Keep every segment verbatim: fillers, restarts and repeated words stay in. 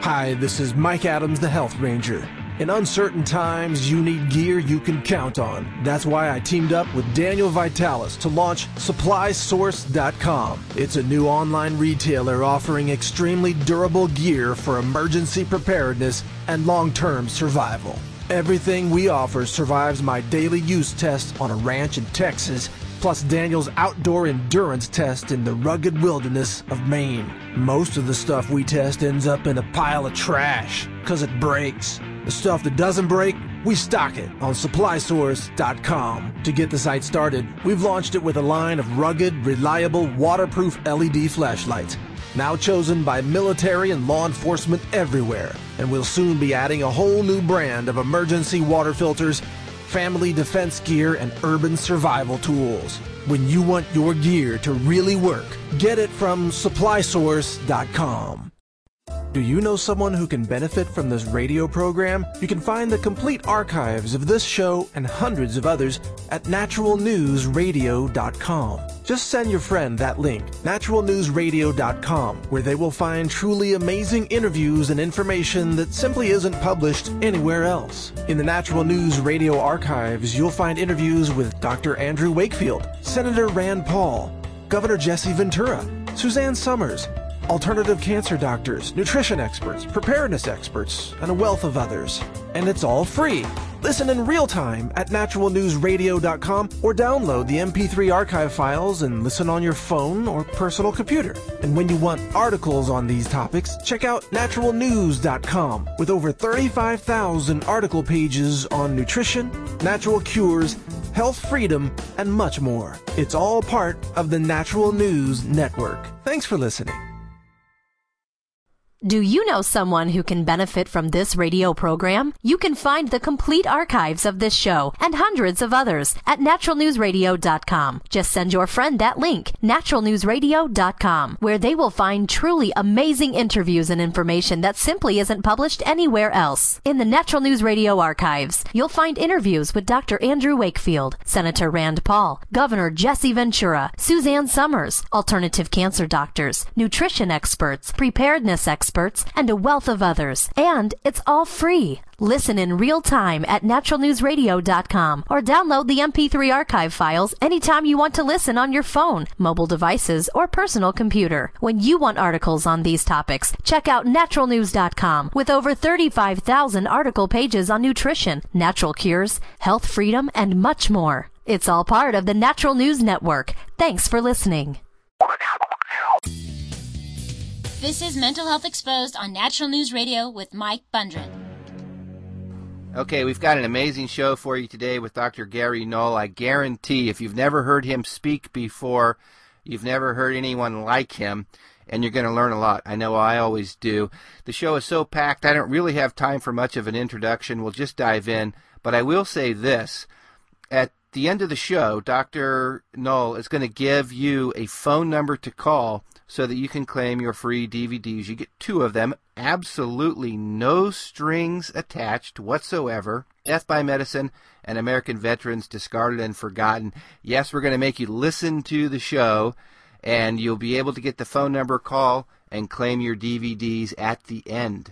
Hi, this is Mike Adams, the Health Ranger. In uncertain times, you need gear you can count on. That's why I teamed up with Daniel Vitalis to launch Supply Source dot com. It's a new online retailer offering extremely durable gear for emergency preparedness and long-term survival. Everything we offer survives my daily use test on a ranch in Texas, plus Daniel's outdoor endurance test in the rugged wilderness of Maine. Most of the stuff we test ends up in a pile of trash, because it breaks. The stuff that doesn't break, we stock it on Supply Source dot com. To get the site started, we've launched it with a line of rugged, reliable, waterproof L E D flashlights, now chosen by military and law enforcement everywhere. And we'll soon be adding a whole new brand of emergency water filters, family defense gear, and urban survival tools. When you want your gear to really work, get it from Supply Source dot com. Do you know someone who can benefit from this radio program? You can find the complete archives of this show and hundreds of others at natural news radio dot com. Just send your friend that link, natural news radio dot com, where they will find truly amazing interviews and information that simply isn't published anywhere else. In the Natural News Radio archives, you'll find interviews with Doctor Andrew Wakefield, Senator Rand Paul, Governor Jesse Ventura, Suzanne Summers, alternative cancer doctors, nutrition experts, preparedness experts, and a wealth of others. And it's all free. Listen in real time at natural news radio dot com or download the M P three archive files and listen on your phone or personal computer. And when you want articles on these topics, check out natural news dot com with over thirty-five thousand article pages on nutrition, natural cures, health freedom, and much more. It's all part of the Natural News Network. Thanks for listening. Do you know someone who can benefit from this radio program? You can find the complete archives of this show and hundreds of others at natural news radio dot com. Just send your friend that link, natural news radio dot com, where they will find truly amazing interviews and information that simply isn't published anywhere else. In the Natural News Radio archives, you'll find interviews with Doctor Andrew Wakefield, Senator Rand Paul, Governor Jesse Ventura, Suzanne Summers, alternative cancer doctors, nutrition experts, preparedness experts, experts, and a wealth of others. And it's all free. Listen in real time at natural news radio dot com or download the M P three archive files anytime you want to listen on your phone, mobile devices, or personal computer. When you want articles on these topics, check out natural news dot com with over thirty-five thousand article pages on nutrition, natural cures, health freedom, and much more. It's all part of the Natural News Network. Thanks for listening. This is Mental Health Exposed on Natural News Radio with Mike Bundren. Okay, we've got an amazing show for you today with Doctor Gary Null. I guarantee if you've never heard him speak before, you've never heard anyone like him, and you're going to learn a lot. I know I always do. The show is so packed, I don't really have time for much of an introduction. We'll just dive in. But I will say this. At the end of the show, Doctor Null is going to give you a phone number to call so that you can claim your free D V Ds. You get two of them, absolutely no strings attached whatsoever. Death by Medicine and American Veterans Discarded and Forgotten. Yes, we're going to make you listen to the show, and you'll be able to get the phone number, call, and claim your D V Ds at the end.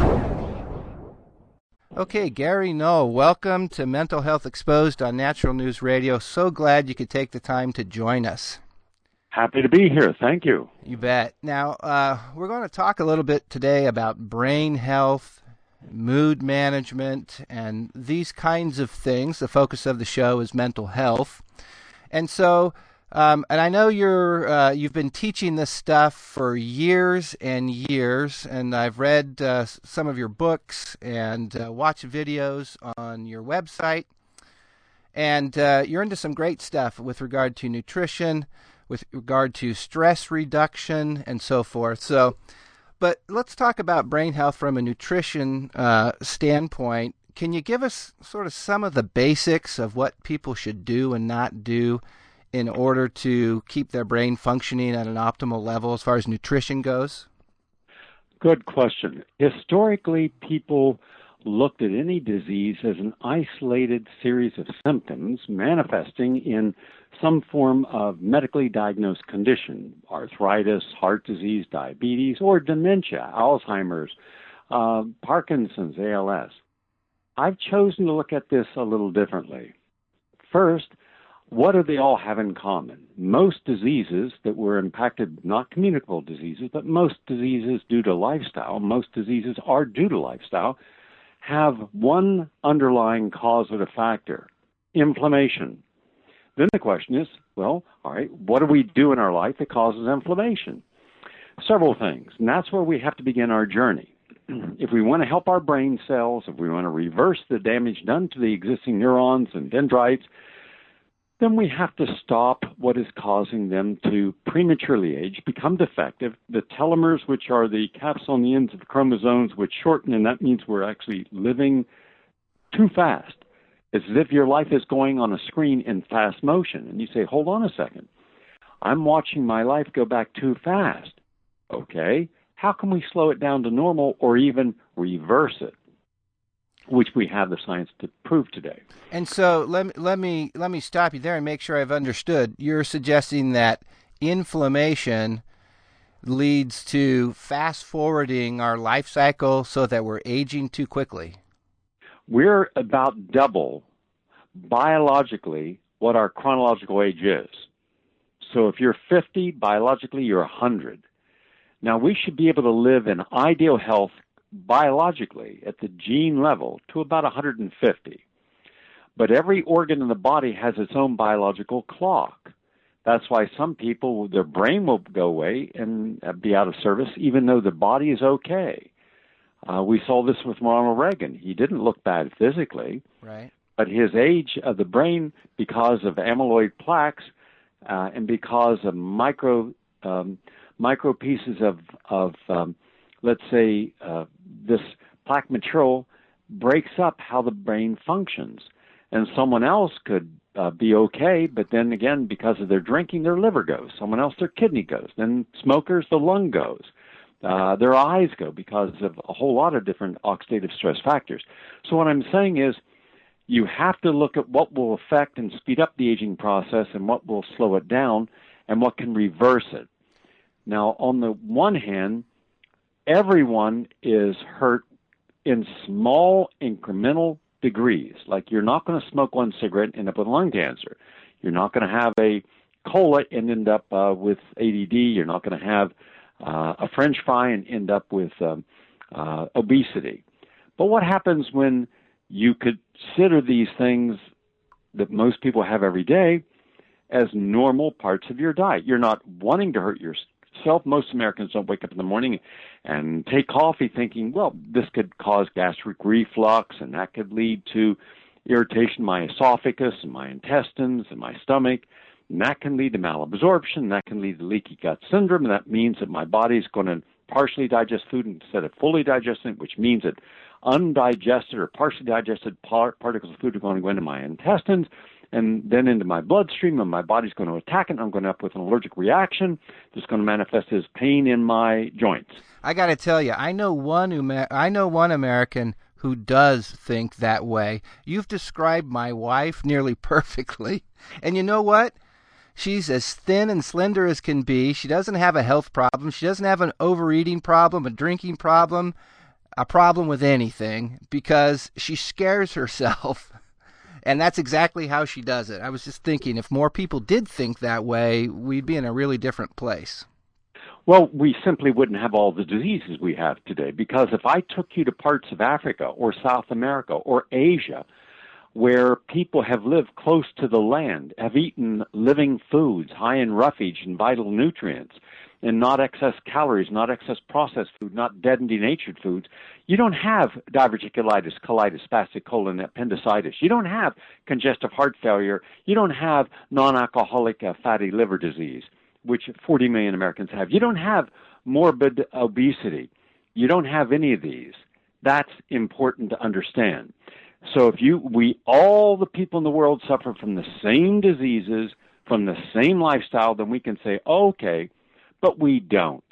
Okay, Gary Null, welcome to Mental Health Exposed on Natural News Radio. So glad you could take the time to join us. Happy to be here. Thank you. You bet. Now, uh, we're going to talk a little bit today about brain health, mood management, and these kinds of things. The focus of the show is mental health. And so, um, and I know you're, uh, you've been teaching this stuff for years and years, and I've read uh, some of your books and uh, watched videos on your website. And uh, you're into some great stuff with regard to nutrition, with regard to stress reduction, and so forth. So, but let's talk about brain health from a nutrition uh, standpoint. Can you give us sort of some of the basics of what people should do and not do in order to keep their brain functioning at an optimal level as far as nutrition goes? Good question. Historically, people looked at any disease as an isolated series of symptoms manifesting in some form of medically diagnosed condition, arthritis, heart disease, diabetes, or dementia, Alzheimer's, uh, Parkinson's, A L S. I've chosen to look at this a little differently. First, what do they all have in common? Most diseases that were impacted, not communicable diseases, but most diseases due to lifestyle, most diseases are due to lifestyle, have one underlying causative factor, inflammation. Then the question is, well, all right, what do we do in our life that causes inflammation? Several things, and that's where we have to begin our journey. If we want to help our brain cells, if we want to reverse the damage done to the existing neurons and dendrites, then we have to stop what is causing them to prematurely age, become defective. The telomeres, which are the caps on the ends of the chromosomes, which shorten, and that means we're actually living too fast. It's as if your life is going on a screen in fast motion. And you say, hold on a second. I'm watching my life go back too fast. Okay, how can we slow it down to normal or even reverse it? Which we have the science to prove today. And so let me, let me let me stop you there and make sure I've understood. You're suggesting that inflammation leads to fast-forwarding our life cycle so that we're aging too quickly. We're about double biologically what our chronological age is. So if you're fifty, biologically you're one hundred. Now we should be able to live in ideal health biologically at the gene level to about one hundred fifty. But every organ in the body has its own biological clock. That's why some people, their brain will go away and be out of service even though the body is okay. Uh, we saw this with Ronald Reagan. He didn't look bad physically, right? But his age of the brain, because of amyloid plaques uh, and because of micro um, micro pieces of, of um, let's say, uh, this plaque material breaks up how the brain functions. And someone else could uh, be okay, but then again, because of their drinking, their liver goes. Someone else, their kidney goes. Then smokers, the lung goes. Uh, their eyes go because of a whole lot of different oxidative stress factors. So what I'm saying is you have to look at what will affect and speed up the aging process and what will slow it down and what can reverse it. Now, on the one hand, everyone is hurt in small incremental degrees. Like you're not going to smoke one cigarette and end up with lung cancer. You're not going to have a cola and end up uh, with A D D. You're not going to have uh, a French fry and end up with um, uh, obesity. But what happens when you consider these things that most people have every day as normal parts of your diet? You're not wanting to hurt yourself. Most Americans don't wake up in the morning and take coffee thinking, well, this could cause gastric reflux, and that could lead to irritation in my esophagus and my intestines and my stomach, and that can lead to malabsorption, that can lead to leaky gut syndrome, and that means that my body is going to partially digest food instead of fully digesting it, which means that undigested or partially digested par- particles of food are going to go into my intestines, and then into my bloodstream, and my body's going to attack it, and I'm going to end up with an allergic reaction that's going to manifest as pain in my joints. I got to tell you, I know one Amer- I know one American who does think that way. You've described my wife nearly perfectly. And you know what? She's as thin and slender as can be. She doesn't have a health problem. She doesn't have an overeating problem, a drinking problem, a problem with anything, because she scares herself. And that's exactly how she does it. I was just thinking, if more people did think that way, we'd be in a really different place. Well, we simply wouldn't have all the diseases we have today, because if I took you to parts of Africa or South America or Asia where people have lived close to the land, have eaten living foods high in roughage and vital nutrients, and not excess calories, not excess processed food, not dead and denatured foods, you don't have diverticulitis, colitis, spastic colon, appendicitis. You don't have congestive heart failure. You don't have non-alcoholic uh, fatty liver disease, which forty million Americans have. You don't have morbid obesity. You don't have any of these. That's important to understand. So if you, we, all the people in the world suffer from the same diseases, from the same lifestyle, then we can say, okay, but we don't.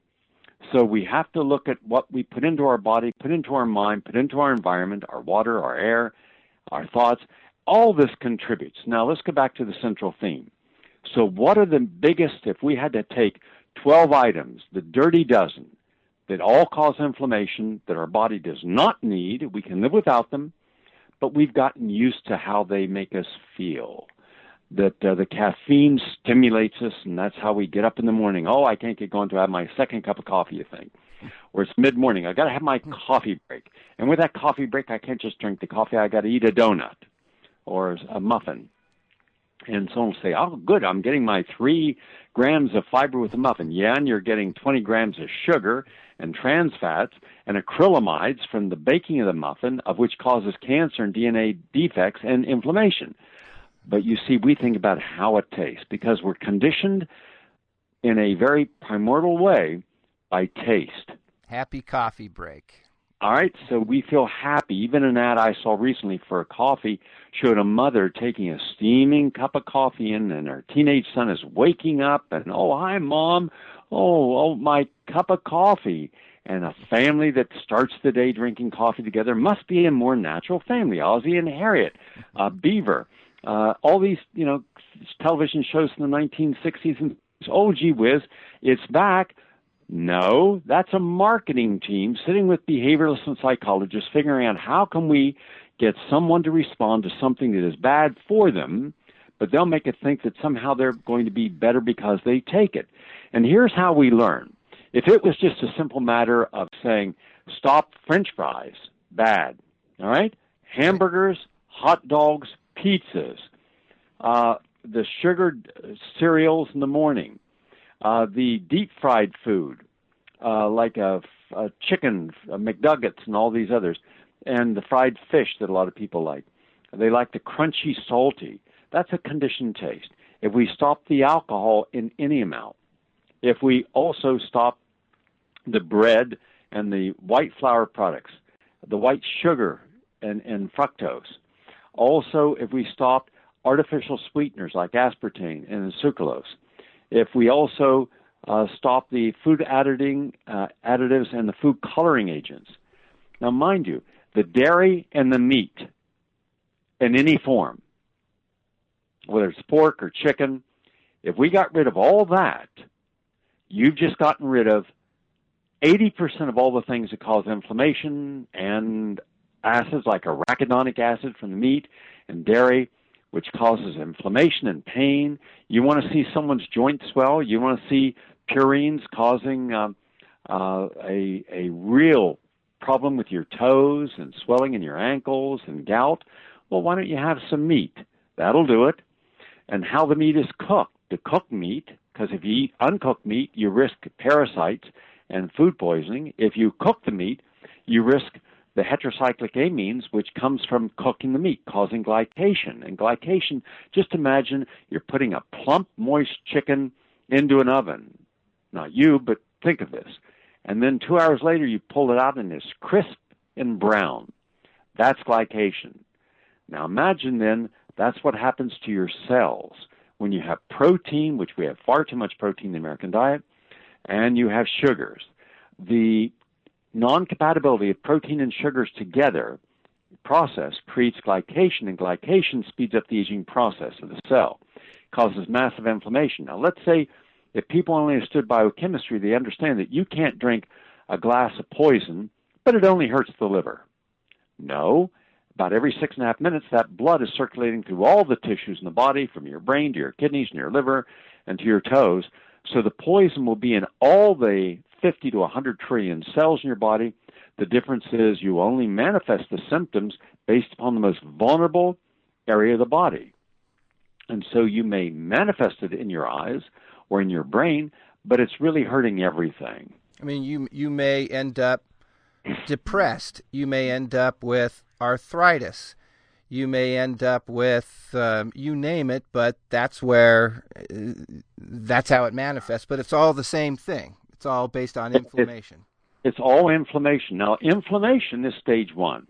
So we have to look at what we put into our body, put into our mind, put into our environment, our water, our air, our thoughts. All this contributes. Now let's go back to the central theme. So what are the biggest, if we had to take twelve items, the dirty dozen, that all cause inflammation, that our body does not need. We can live without them, but we've gotten used to how they make us feel. That uh, the caffeine stimulates us, and that's how we get up in the morning. Oh, I can't get going to have my second cup of coffee, you think. Or it's mid-morning. I got to have my coffee break. And with that coffee break, I can't just drink the coffee. I got to eat a donut or a muffin. And someone will say, oh, good, I'm getting my three grams of fiber with the muffin. Yeah, and you're getting twenty grams of sugar and trans fats and acrylamides from the baking of the muffin, of which causes cancer and D N A defects and inflammation. But you see, we think about how it tastes because we're conditioned in a very primordial way by taste. Happy coffee break. All right, so we feel happy. Even an ad I saw recently for a coffee showed a mother taking a steaming cup of coffee in, and her teenage son is waking up, and, oh, hi, Mom. Oh, oh, my cup of coffee. And a family that starts the day drinking coffee together must be a more natural family. Ozzie and Harriet, uh, Beaver, uh, all these, you know, television shows in the nineteen sixties, and oh, gee whiz, it's back. No, that's a marketing team sitting with behavioralists and psychologists figuring out how can we get someone to respond to something that is bad for them, but they'll make it think that somehow they're going to be better because they take it. And here's how we learn. If it was just a simple matter of saying, stop French fries, bad, all right? Hamburgers, hot dogs, pizzas, uh, the sugared cereals in the morning, Uh, the deep-fried food, uh, like a, a chicken, a McNuggets, and all these others, and the fried fish that a lot of people like. They like the crunchy, salty. That's a conditioned taste. If we stop the alcohol in any amount, if we also stop the bread and the white flour products, the white sugar and, and fructose, also if we stop artificial sweeteners like aspartame and sucralose, if we also uh, stop the food additing, uh, additives and the food coloring agents. Now, mind you, the dairy and the meat in any form, whether it's pork or chicken, if we got rid of all that, you've just gotten rid of eighty percent of all the things that cause inflammation and acids like arachidonic acid from the meat and dairy, which causes inflammation and pain. You want to see someone's joint swell. You want to see purines causing um, uh, a, a real problem with your toes and swelling in your ankles and gout. Well, why don't you have some meat? That'll do it. And how the meat is cooked. The cooked meat, because if you eat uncooked meat, you risk parasites and food poisoning. If you cook the meat, you risk the heterocyclic amines, which comes from cooking the meat, causing glycation. And glycation, just imagine you're putting a plump, moist chicken into an oven. Not you, but think of this. And then two hours later, you pull it out and it's crisp and brown. That's glycation. Now imagine then that's what happens to your cells when you have protein, which we have far too much protein in the American diet, and you have sugars. The non-compatibility of protein and sugars together process creates glycation, and glycation speeds up the aging process of the cell, causes massive inflammation. Now, let's say if people only understood biochemistry, they understand that you can't drink a glass of poison, but it only hurts the liver. No, about every six and a half minutes, that blood is circulating through all the tissues in the body, from your brain to your kidneys and your liver and to your toes. So the poison will be in all the fifty to one hundred trillion cells in your body. The difference is you only manifest the symptoms based upon the most vulnerable area of the body. And so you may manifest it in your eyes or in your brain, but it's really hurting everything. I mean, you you may end up depressed. You may end up with arthritis. You may end up with, um, you name it, but that's where, uh, that's how it manifests. But it's all the same thing. It's all based on inflammation. It's, it's all inflammation. Now, inflammation is stage one.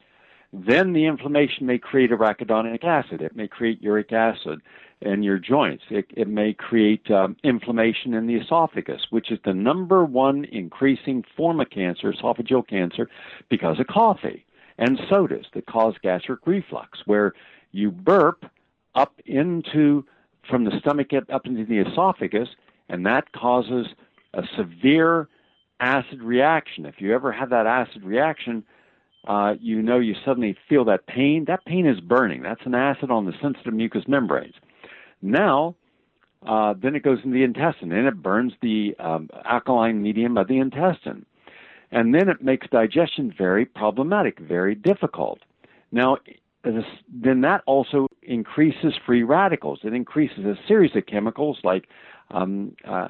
Then the inflammation may create arachidonic acid. It may create uric acid in your joints. It, it may create um, inflammation in the esophagus, which is the number one increasing form of cancer, esophageal cancer, because of coffee and sodas that cause gastric reflux, where you burp up into, from the stomach up into the esophagus, and that causes a severe acid reaction. If you ever have that acid reaction, uh, you know you suddenly feel that pain. That pain is burning. That's an acid on the sensitive mucous membranes. Now, uh, then it goes in the intestine, and it burns the um, alkaline medium of the intestine. And then it makes digestion very problematic, very difficult. Now, then that also increases free radicals. It increases a series of chemicals like um, uh,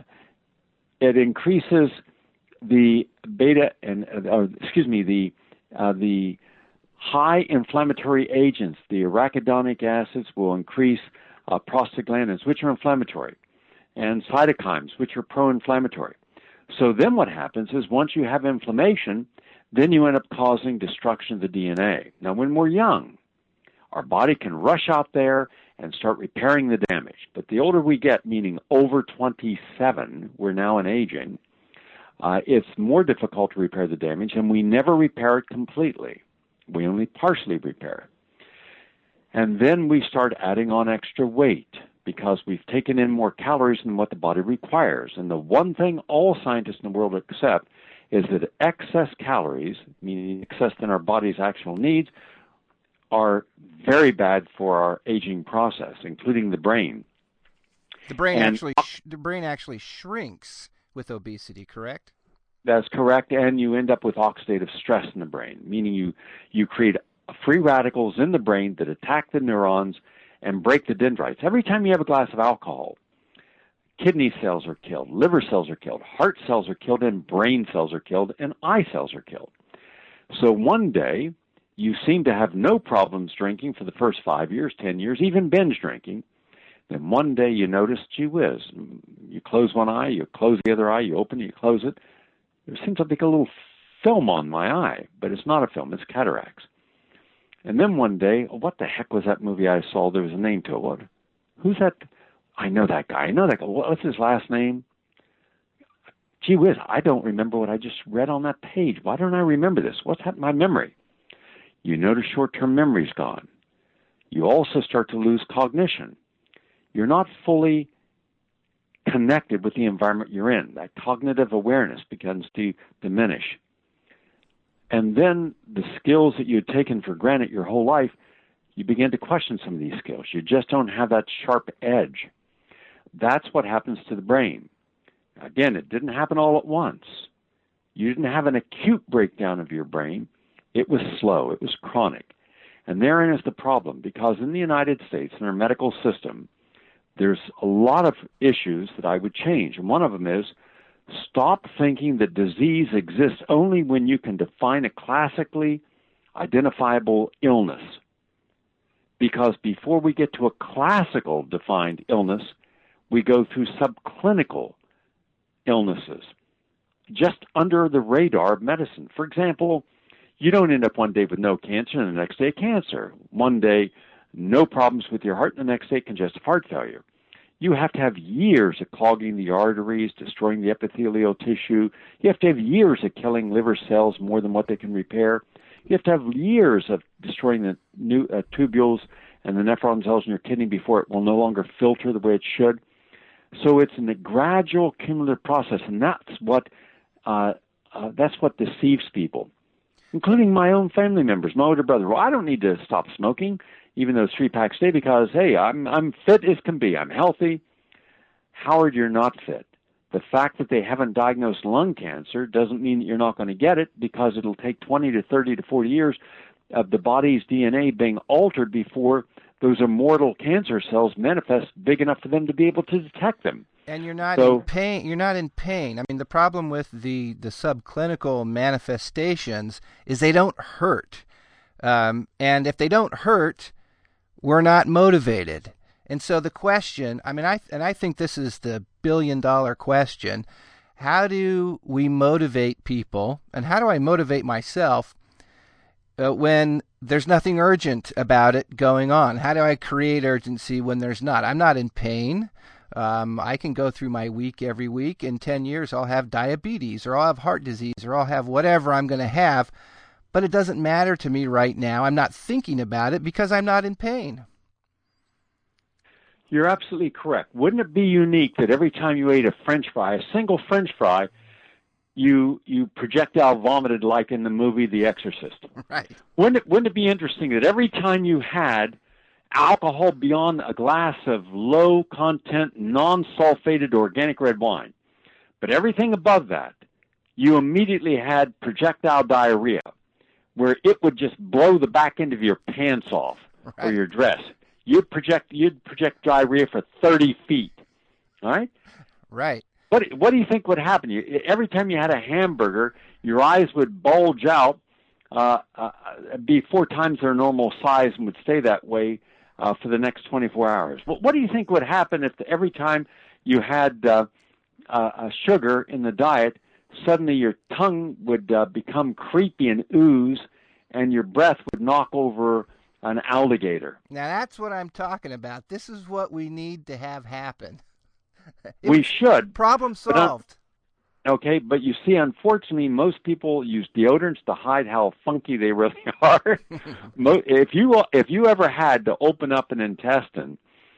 it increases the beta and uh, excuse me the uh, the high inflammatory agents. The arachidonic acids will increase uh, prostaglandins, which are inflammatory, and cytokines, which are pro-inflammatory. So then what happens is once you have inflammation, then you end up causing destruction of the D N A. Now, when we're young, our body can rush out there and start repairing the damage. But the older we get, meaning over twenty-seven, we're now in aging, uh, it's more difficult to repair the damage, and we never repair it completely. We only partially repair it. And then we start adding on extra weight because we've taken in more calories than what the body requires. And the one thing all scientists in the world accept is that excess calories, meaning excess than our body's actual needs, are very bad for our aging process, including the brain. The brain and, actually sh- the brain actually shrinks with obesity, correct? That's correct, and you end up with oxidative stress in the brain, meaning you you create free radicals in the brain that attack the neurons and break the dendrites. Every time you have a glass of alcohol, kidney cells are killed, liver cells are killed, heart cells are killed, and brain cells are killed, and eye cells are killed. So one day, you seem to have no problems drinking for the first five years, ten years, even binge drinking. Then one day you notice, gee whiz, you close one eye, you close the other eye, you open it, you close it. There seems to be a little film on my eye, but it's not a film, it's cataracts. And then one day, what the heck was that movie I saw? There was a name to it. What? Who's that? I know that guy. I know that guy. What's his last name? Gee whiz, I don't remember what I just read on that page. Why don't I remember this? What's happened to my memory? You notice short-term memory's gone. You also start to lose cognition. You're not fully connected with the environment you're in. That cognitive awareness begins to diminish. And then the skills that you had taken for granted your whole life, you begin to question some of these skills. You just don't have that sharp edge. That's what happens to the brain. Again, it didn't happen all at once. You didn't have an acute breakdown of your brain. It was slow. It was chronic. And therein is the problem, because in the United States, in our medical system, there's a lot of issues that I would change. And one of them is stop thinking that disease exists only when you can define a classically identifiable illness. Because before we get to a classical defined illness, we go through subclinical illnesses, just under the radar of medicine. For example, you don't end up one day with no cancer and the next day cancer. One day, no problems with your heart, and the next day congestive heart failure. You have to have years of clogging the arteries, destroying the epithelial tissue. You have to have years of killing liver cells more than what they can repair. You have to have years of destroying the new, uh, tubules and the nephron cells in your kidney before it will no longer filter the way it should. So it's a gradual cumulative process, and that's what uh, uh, that's what deceives people, including my own family members, my older brother. Well, I don't need to stop smoking, even though it's three packs a day, because, hey, I'm I'm fit as can be. I'm healthy. Howard, you're not fit. The fact that they haven't diagnosed lung cancer doesn't mean that you're not going to get it, because it'll take twenty to thirty to forty years of the body's D N A being altered before those immortal cancer cells manifest big enough for them to be able to detect them. And you're not so, in pain. You're not in pain. I mean, the problem with the, the subclinical manifestations is they don't hurt. Um, and if they don't hurt, we're not motivated. And so the question, I mean, I and I think this is the billion-dollar question: how do we motivate people, and how do I motivate myself uh, when there's nothing urgent about it going on? How do I create urgency when there's not? I'm not in pain. Um, I can go through my week every week. In ten years, I'll have diabetes, or I'll have heart disease, or I'll have whatever I'm going to have. But it doesn't matter to me right now. I'm not thinking about it because I'm not in pain. You're absolutely correct. Wouldn't it be unique that every time you ate a French fry, a single French fry, you you projectile vomited like in the movie The Exorcist. Right. Wouldn't it, wouldn't it be interesting that every time you had alcohol beyond a glass of low-content, non-sulfated organic red wine, but everything above that, you immediately had projectile diarrhea, where it would just blow the back end of your pants off right. or your dress. You'd project you'd project diarrhea for thirty feet, all right? Right. What what do you think would happen? You, every time you had a hamburger, your eyes would bulge out, uh, uh, be four times their normal size, and would stay that way uh, for the next twenty-four hours. What, what do you think would happen if every time you had uh, uh, sugar in the diet, suddenly your tongue would uh, become creepy and ooze, and your breath would knock over an alligator? Now that's what I'm talking about. This is what we need to have happen. We should. Problem solved. But, okay, but you see, unfortunately, most people use deodorants to hide how funky they really are. if you if you ever had to open up an intestine,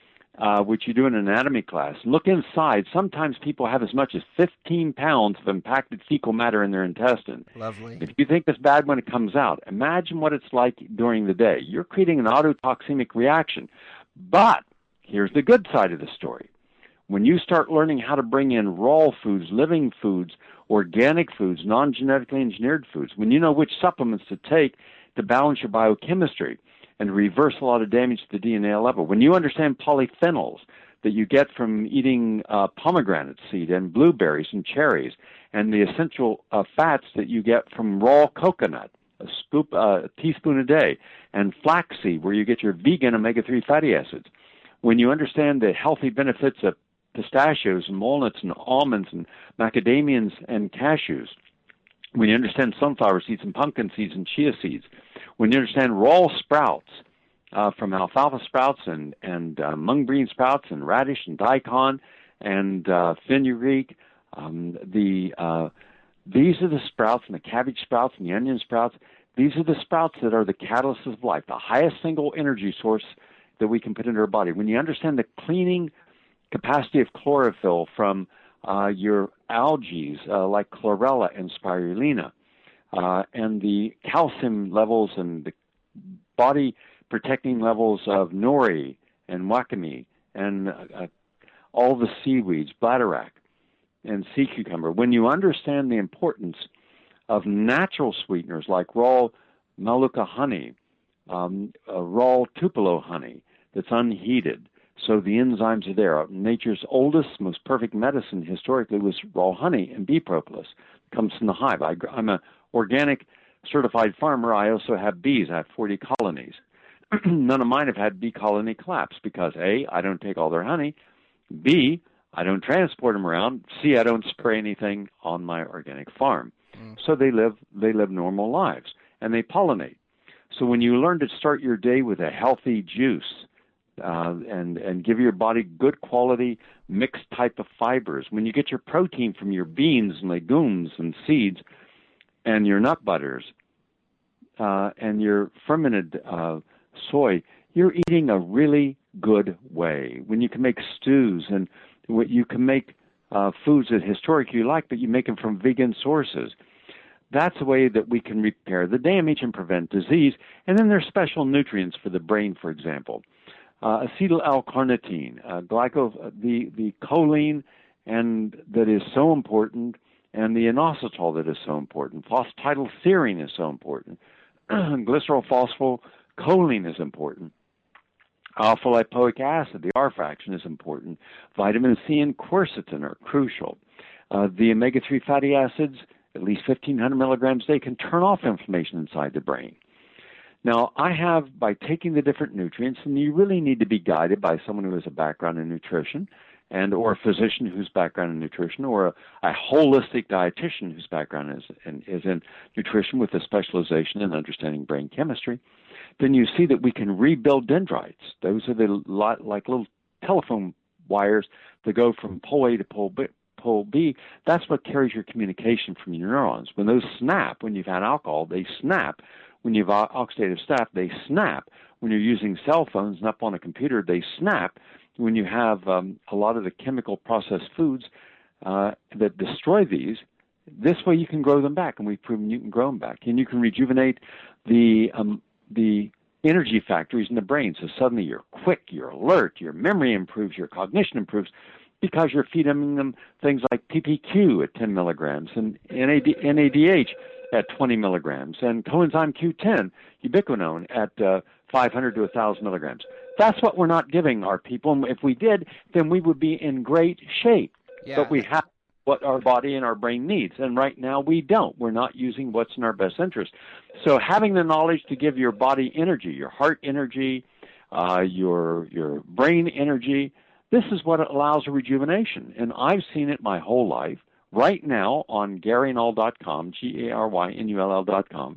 uh, which you do in an anatomy class, look inside. Sometimes people have as much as fifteen pounds of impacted fecal matter in their intestine. Lovely. If you think it's bad when it comes out, imagine what it's like during the day. You're creating an autotoxemic reaction. But here's the good side of the story. When you start learning how to bring in raw foods, living foods, organic foods, non-genetically engineered foods, when you know which supplements to take to balance your biochemistry and reverse a lot of damage to the D N A level, when you understand polyphenols that you get from eating uh, pomegranate seed and blueberries and cherries, and the essential uh, fats that you get from raw coconut, a scoop, uh, a teaspoon a day, and flaxseed, where you get your vegan omega three fatty acids, when you understand the healthy benefits of pistachios and walnuts and almonds and macadamians and cashews, when you understand sunflower seeds and pumpkin seeds and chia seeds, when you understand raw sprouts uh, from alfalfa sprouts and, and uh, mung bean sprouts and radish and daikon and uh, fenugreek, um, the uh, these are the sprouts, and the cabbage sprouts and the onion sprouts. These are the sprouts that are the catalysts of life, the highest single energy source that we can put into our body. When you understand the cleaning capacity of chlorophyll from uh, your algae, uh, like chlorella and spirulina, uh, and the calcium levels and the body protecting levels of nori and wakame and uh, all the seaweeds, bladderwrack and sea cucumber. When you understand the importance of natural sweeteners like raw Maluka honey, um, uh, raw Tupelo honey that's unheated, so the enzymes are there. Nature's oldest, most perfect medicine historically was raw honey and bee propolis. It comes from the hive. I, I'm an organic certified farmer. I also have bees. I have forty colonies. None of mine have had bee colony collapse because A, I don't take all their honey. B, I don't transport them around. C, I don't spray anything on my organic farm. Mm. So they live they live normal lives, and they pollinate. So when you learn to start your day with a healthy juice, Uh, and, and give your body good quality mixed type of fibers, when you get your protein from your beans and legumes and seeds and your nut butters uh, and your fermented uh, soy, you're eating a really good way. When you can make stews and you can make uh, foods that historically you like, but you make them from vegan sources, that's a way that we can repair the damage and prevent disease. And then there's special nutrients for the brain, for example. Uh, acetyl L-carnitine, uh, glyco, the, the choline, and that is so important, and the inositol that is so important. Phosphatidylserine is so important. Glycerol phosphorylcholine is important. Alpha lipoic acid, the R fraction, is important. Vitamin C and quercetin are crucial. Uh, the omega three fatty acids, at least fifteen hundred milligrams a day, can turn off inflammation inside the brain. Now, I have, by taking the different nutrients, and you really need to be guided by someone who has a background in nutrition, and or a physician whose background in nutrition, or a, a holistic dietitian whose background is in, is in nutrition with a specialization in understanding brain chemistry, then you see that we can rebuild dendrites. Those are the lot, like little telephone wires that go from pole A to pole B. Pole B, that's what carries your communication from your neurons. When those snap, when you've had alcohol, they snap. When you have oxidative stress, they snap. When you're using cell phones and up on a computer, they snap. When you have um, a lot of the chemical processed foods uh, that destroy these, This way you can grow them back, and we've proven you can grow them back. And you can rejuvenate the um, the energy factories in the brain. So suddenly you're quick, you're alert, your memory improves, your cognition improves, because you're feeding them things like P P Q at ten milligrams and N A D H at twenty milligrams and coenzyme Q ten, ubiquinone, at uh, five hundred to one thousand milligrams. That's what we're not giving our people. And if we did, then we would be in great shape. Yeah. But we have what our body and our brain needs. And right now we don't. We're not using what's in our best interest. So having the knowledge to give your body energy, your heart energy, uh, your your brain energy, this is what allows a rejuvenation. And I've seen it my whole life. Right now on Gary Null dot com, G A R Y N U L L dot com,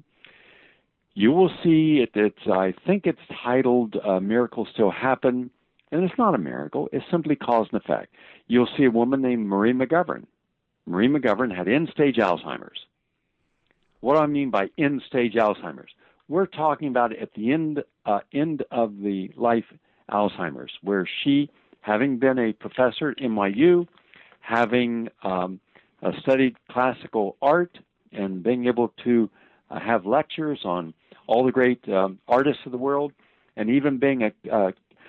you will see it. It's, I think it's titled uh, Miracles Still Happen. And it's not a miracle. It's simply cause and effect. You'll see a woman named Marie McGovern. Marie McGovern had end-stage Alzheimer's. What do I mean by end-stage Alzheimer's? We're talking about at the end uh, end of the life Alzheimer's, where she, having been a professor at N Y U, having um, uh, studied classical art and being able to uh, have lectures on all the great um, artists of the world, and even being a, a,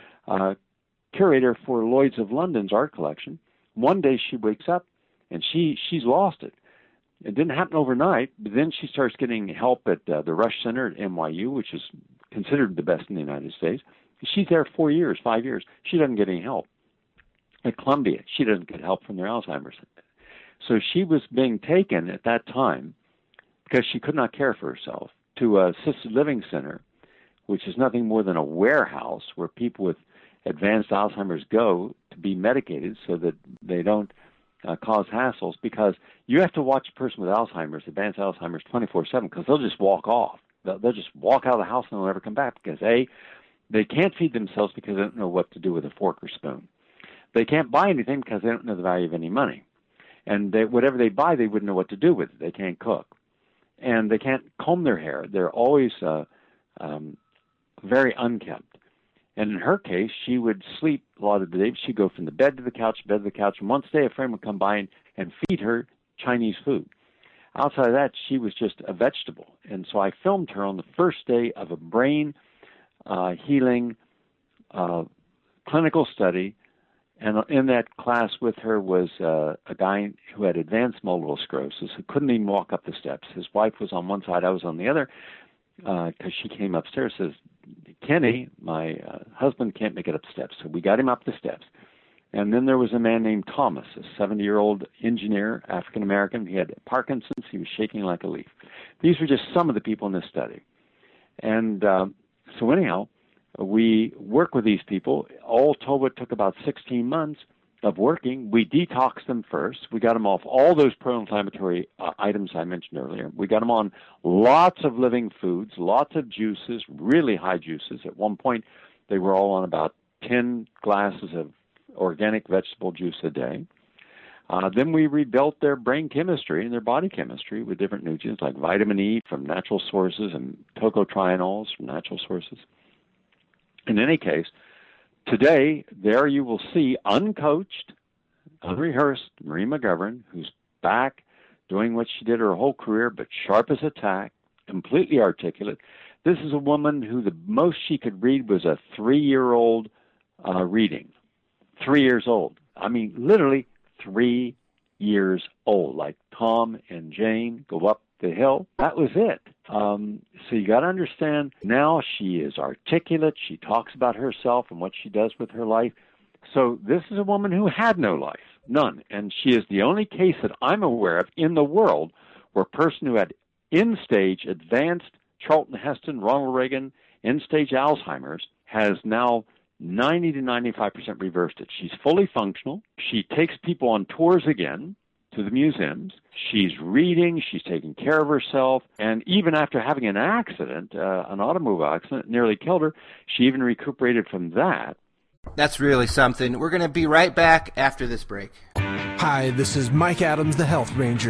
a curator for Lloyd's of London's art collection, one day she wakes up and she she's lost it. It didn't happen overnight, but then she starts getting help at uh, the Rush Center at N Y U, which is considered the best in the United States. She's there four years, five years. She doesn't get any help. At Columbia, she doesn't get help from their Alzheimer's. So she was being taken at that time, because she could not care for herself, to a assisted living center, which is nothing more than a warehouse where people with advanced Alzheimer's go to be medicated so that they don't uh, cause hassles, because you have to watch a person with Alzheimer's, advanced Alzheimer's, twenty-four seven, because they'll just walk off. They'll, they'll just walk out of the house and they'll never come back, because A, they can't feed themselves because they don't know what to do with a fork or spoon. They can't buy anything because they don't know the value of any money. And they, whatever they buy, they wouldn't know what to do with it. They can't cook. And they can't comb their hair. They're always uh, um, very unkempt. And in her case, she would sleep a lot of the day. She'd go from the bed to the couch, bed to the couch. And once a day, a friend would come by and, and feed her Chinese food. Outside of that, she was just a vegetable. And so I filmed her on the first day of a brain uh, healing uh, clinical study. And in that class with her was uh, a guy who had advanced multiple sclerosis, who couldn't even walk up the steps. His wife was on one side, I was on the other, because uh, she came upstairs and says, Kenny, my uh, husband can't make it up the steps. So we got him up the steps. And then there was a man named Thomas, a seventy-year-old engineer, African-American. He had Parkinson's. He was shaking like a leaf. These were just some of the people in this study. And uh, so anyhow, we work with these people. All told, it took about sixteen months of working. We detoxed them first. We got them off all those pro-inflammatory uh, items I mentioned earlier. We got them on lots of living foods, lots of juices, really high juices. At one point, they were all on about ten glasses of organic vegetable juice a day. Uh, then we rebuilt their brain chemistry and their body chemistry with different nutrients like vitamin E from natural sources and tocotrienols from natural sources. In any case, today, there you will see uncoached, unrehearsed Marie McGovern, who's back doing what she did her whole career, but sharp as a tack, completely articulate. This is a woman who the most she could read was a three-year-old uh, reading. Three years old. I mean, literally three years old, like Tom and Jane go up the hill. That was it. Um, so you got to understand, now she is articulate. She talks about herself and what she does with her life. So this is a woman who had no life, none. And she is the only case that I'm aware of in the world where a person who had end-stage advanced Charlton Heston, Ronald Reagan, end-stage Alzheimer's has now ninety to ninety-five percent reversed it. She's fully functional. She takes people on tours again to the museums. She's reading, she's taking care of herself, and even after having an accident, uh, an automobile accident, nearly killed her, she even recuperated from that. That's really something. We're going to be right back after this break. Hi, this is Mike Adams, the Health Ranger.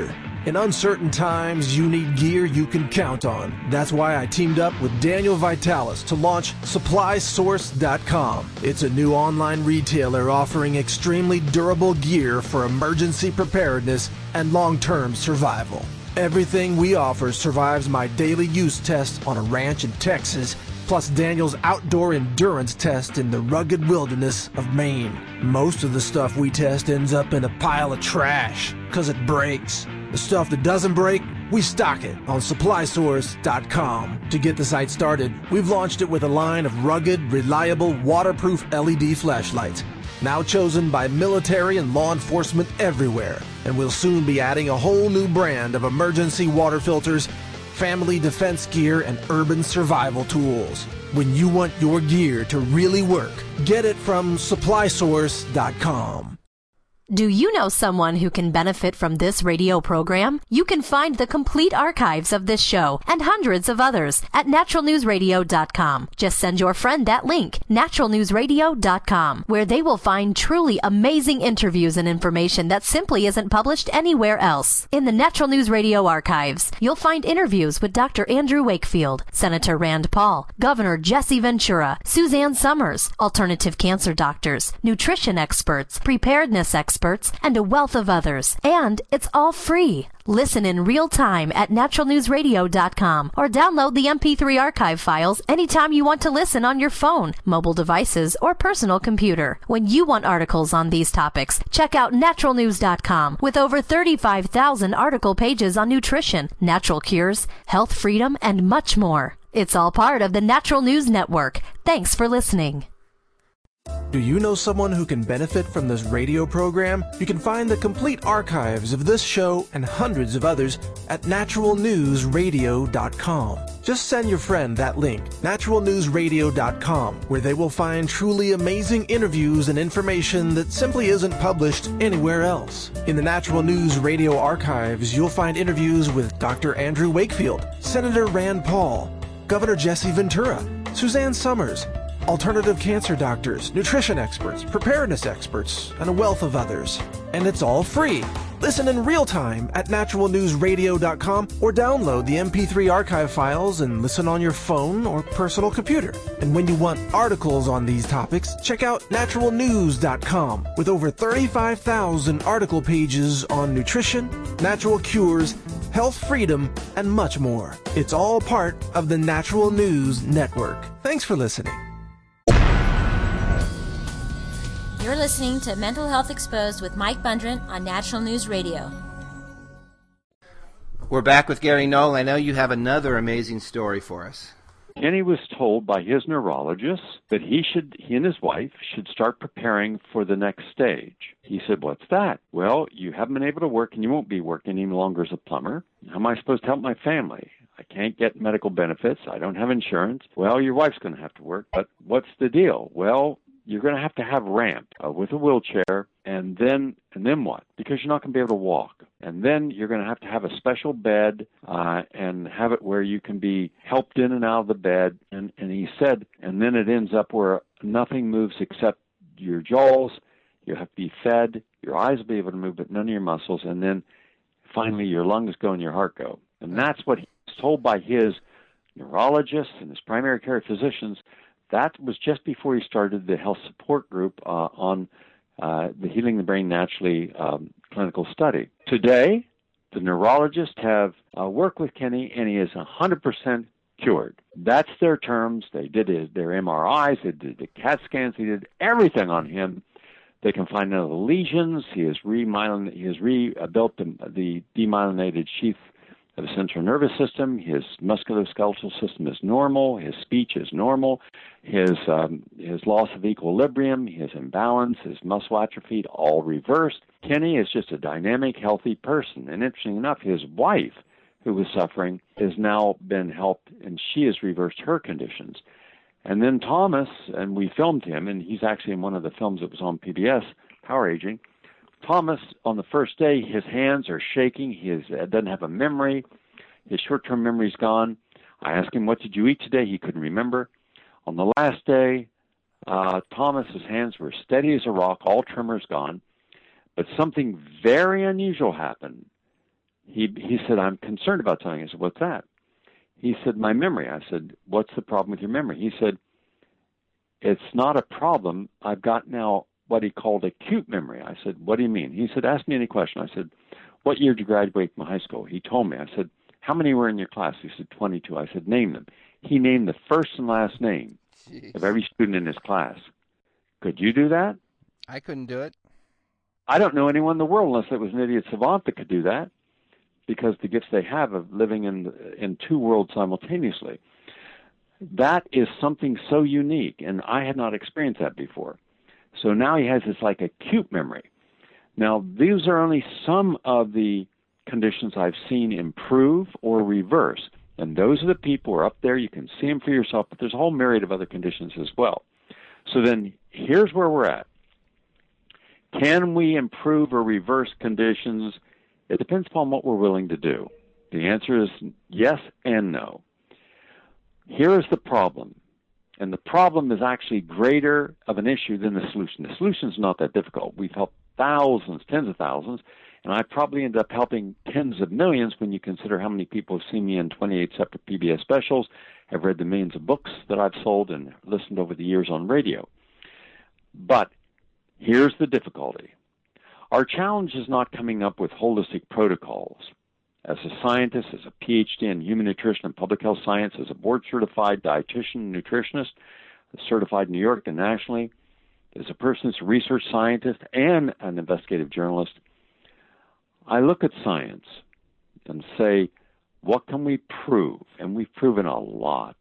In uncertain times, you need gear you can count on. That's why I teamed up with Daniel Vitalis to launch Supply Source dot com. It's a new online retailer offering extremely durable gear for emergency preparedness and long-term survival. Everything we offer survives my daily use test on a ranch in Texas, plus Daniel's outdoor endurance test in the rugged wilderness of Maine. Most of the stuff we test ends up in a pile of trash, because it breaks. The stuff that doesn't break, we stock it on Supply Source dot com. To get the site started, we've launched it with a line of rugged, reliable, waterproof L E D flashlights, now chosen by military and law enforcement everywhere. And we'll soon be adding a whole new brand of emergency water filters, family defense gear, and urban survival tools. When you want your gear to really work, get it from Supply Source dot com. Do you know someone who can benefit from this radio program? You can find the complete archives of this show and hundreds of others at natural news radio dot com. Just send your friend that link, natural news radio dot com, where they will find truly amazing interviews and information that simply isn't published anywhere else. In the Natural News Radio archives, you'll find interviews with Doctor Andrew Wakefield, Senator Rand Paul, Governor Jesse Ventura, Suzanne Summers, alternative cancer doctors, nutrition experts, preparedness experts, experts, and a wealth of others. And it's all free. Listen in real time at natural news radio dot com or download the M P three archive files anytime you want to listen on your phone, mobile devices, or personal computer. When you want articles on these topics, check out natural news dot com with over thirty-five thousand article pages on nutrition, natural cures, health freedom, and much more. It's all part of the Natural News Network. Thanks for listening. Do you know someone who can benefit from this radio program? You can find the complete archives of this show and hundreds of others at natural news radio dot com. Just send your friend that link, natural news radio dot com, where they will find truly amazing interviews and information that simply isn't published anywhere else. In the Natural News Radio archives, you'll find interviews with Doctor Andrew Wakefield, Senator Rand Paul, Governor Jesse Ventura, Suzanne Summers, alternative cancer doctors, nutrition experts, preparedness experts, and a wealth of others. And it's all free. Listen in real time at natural news radio dot com or download the M P three archive files and listen on your phone or personal computer. And when you want articles on these topics, check out natural news dot com with over thirty-five thousand article pages on nutrition, natural cures, health freedom, and much more. It's all part of the Natural News Network. Thanks for listening. You're listening to Mental Health Exposed with Mike Bundren on Natural News Radio. We're back with Gary Knoll. I know you have another amazing story for us. Kenny was told by his neurologist that he should, he and his wife should start preparing for the next stage. He said, "What's that?" "Well, you haven't been able to work and you won't be working any longer as a plumber. How am I supposed to help my family? I can't get medical benefits. I don't have insurance." "Well, your wife's going to have to work, but what's the deal?" "Well, you're going to have to have ramp uh, with a wheelchair, and then and then what? Because you're not going to be able to walk. And then you're going to have to have a special bed uh, and have it where you can be helped in and out of the bed." And, and he said, and then it ends up where nothing moves except your jaws. You have to be fed. Your eyes will be able to move, but none of your muscles. And then finally your lungs go and your heart go. And that's what he was told by his neurologists and his primary care physicians. That was just before he started the health support group uh, on uh, the Healing the Brain Naturally um, clinical study. Today, the neurologists have uh, worked with Kenny, and he is one hundred percent cured. That's their terms. They did his, their M R Is, they did the CAT scans, they did everything on him. They can find none of the lesions. He has, remyelin- he has rebuilt the, the demyelinated sheath of the central nervous system. His musculoskeletal system is normal. His speech is normal. His um, his loss of equilibrium, his imbalance, his muscle atrophy, all reversed. Kenny is just a dynamic, healthy person. And interesting enough, his wife, who was suffering, has now been helped, and she has reversed her conditions. And then Thomas, and we filmed him, and he's actually in one of the films that was on P B S, Power Aging. Thomas, on the first day, his hands are shaking. He is, uh, doesn't have a memory. His short-term memory's gone. I asked him, "What did you eat today?" He couldn't remember. On the last day, uh, Thomas's hands were steady as a rock, all tremors gone. But something very unusual happened. he he said, I'm concerned about something. I said, what's that? He said, my memory. I said, what's the problem with your memory? He said, it's not a problem. I've got now what he called acute memory. I said, what do you mean? He said, ask me any question. I said, what year did you graduate from high school? He told me. I said, how many were in your class? He said, twenty-two. I said, name them. He named the first and last name Jeez. Of every student in his class. Could you do that? I couldn't do it. I don't know anyone in the world, unless it was an idiot savant, that could do that, because the gifts they have of living in in two worlds simultaneously. That is something so unique, and I had not experienced that before. So now he has this like acute memory. Now, these are only some of the conditions I've seen improve or reverse, and those are the people who are up there. You can see them for yourself, but there's a whole myriad of other conditions as well. So then here's where we're at. Can we improve or reverse conditions? It depends upon what we're willing to do. The answer is yes and no. Here is the problem, and the problem is actually greater of an issue than the solution. The solution is not that difficult. We've helped thousands, tens of thousands, and I probably ended up helping tens of millions when you consider how many people have seen me in twenty-eight separate P B S specials, have read the millions of books that I've sold, and listened over the years on radio. But here's the difficulty. Our challenge is not coming up with holistic protocols. As a scientist, as a P H D in human nutrition and public health science, as a board-certified dietitian and nutritionist, certified in New York and nationally, as a person who's a research scientist and an investigative journalist, I look at science and say, what can we prove? And we've proven a lot.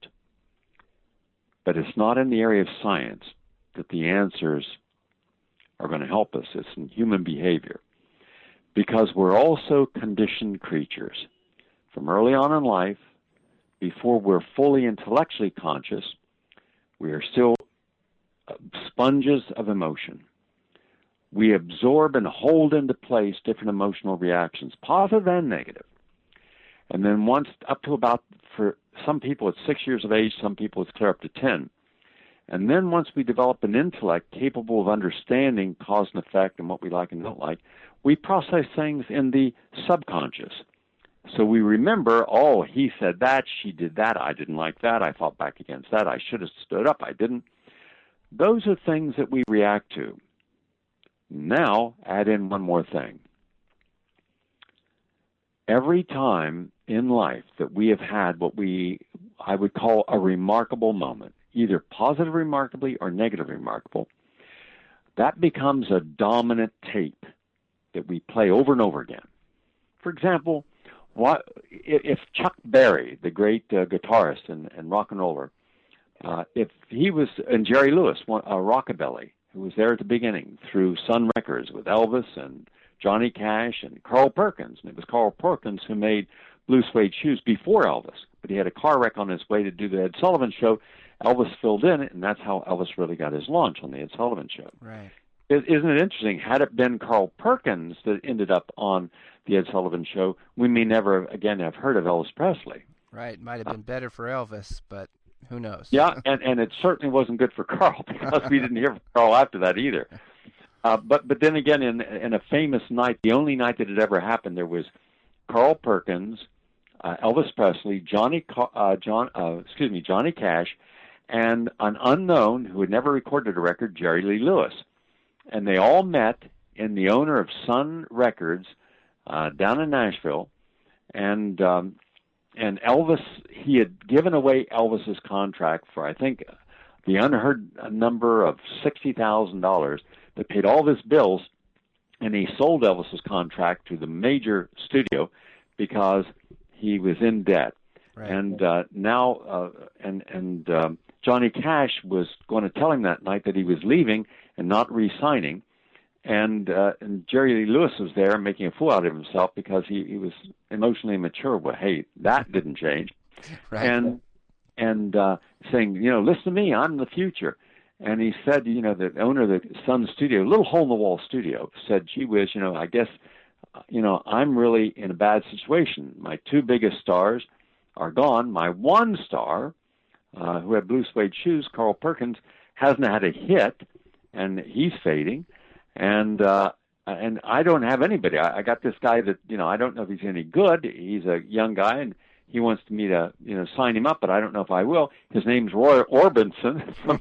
But it's not in the area of science that the answers are going to help us. It's in human behavior. Because we're also conditioned creatures. From early on in life, before we're fully intellectually conscious, we are still sponges of emotion. We absorb and hold into place different emotional reactions, positive and negative. And then once, up to about, for some people it's six years of age, some people it's clear up to ten. And then once we develop an intellect capable of understanding cause and effect and what we like and don't like, we process things in the subconscious. So we remember, oh, he said that, she did that, I didn't like that, I fought back against that, I should have stood up, I didn't. Those are things that we react to. Now, add in one more thing. Every time in life that we have had what we, I would call a remarkable moment, either positive remarkably or negative remarkable, that becomes a dominant tape that we play over and over again. For example, what, if Chuck Berry, the great uh, guitarist and, and rock and roller, uh, if he was, and Jerry Lewis, one, uh, rockabilly, who was there at the beginning through Sun Records with Elvis and Johnny Cash and Carl Perkins, and it was Carl Perkins who made Blue Suede Shoes before Elvis, but he had a car wreck on his way to do the Ed Sullivan Show. Elvis filled in, and that's how Elvis really got his launch on the Ed Sullivan Show. Right. Isn't it interesting? Had it been Carl Perkins that ended up on the Ed Sullivan Show, we may never again have heard of Elvis Presley. Right. Might have been better for Elvis, but who knows? Yeah, and, and it certainly wasn't good for Carl, because we didn't hear from Carl after that either. Uh, but but then again, in in a famous night, the only night that it ever happened, there was Carl Perkins, uh, Elvis Presley, Johnny uh, John uh, excuse me Johnny Cash, and an unknown who had never recorded a record, Jerry Lee Lewis. And they all met in the owner of Sun Records uh, down in Nashville. And um, and Elvis, he had given away Elvis's contract for, I think, the unheard number of sixty thousand dollars that paid all of his bills. And he sold Elvis's contract to the major studio because he was in debt. Right. And uh, now, uh, and, and um, Johnny Cash was going to tell him that night that he was leaving and not re-signing, and, uh, and Jerry Lee Lewis was there making a fool out of himself because he, he was emotionally immature. Well, hey, that didn't change. Right. And and uh, saying, you know, listen to me, I'm the future. And he said, you know, the owner of the Sun Studio, a little hole-in-the-wall studio, said, gee whiz, you know, I guess, you know, I'm really in a bad situation. My two biggest stars are gone. My one star, uh, who had Blue Suede Shoes, Carl Perkins, hasn't had a hit, and he's fading. And uh, and I don't have anybody. I, I got this guy that, you know, I don't know if he's any good. He's a young guy, and he wants me to, you know, sign him up, but I don't know if I will. His name's Roy Orbison from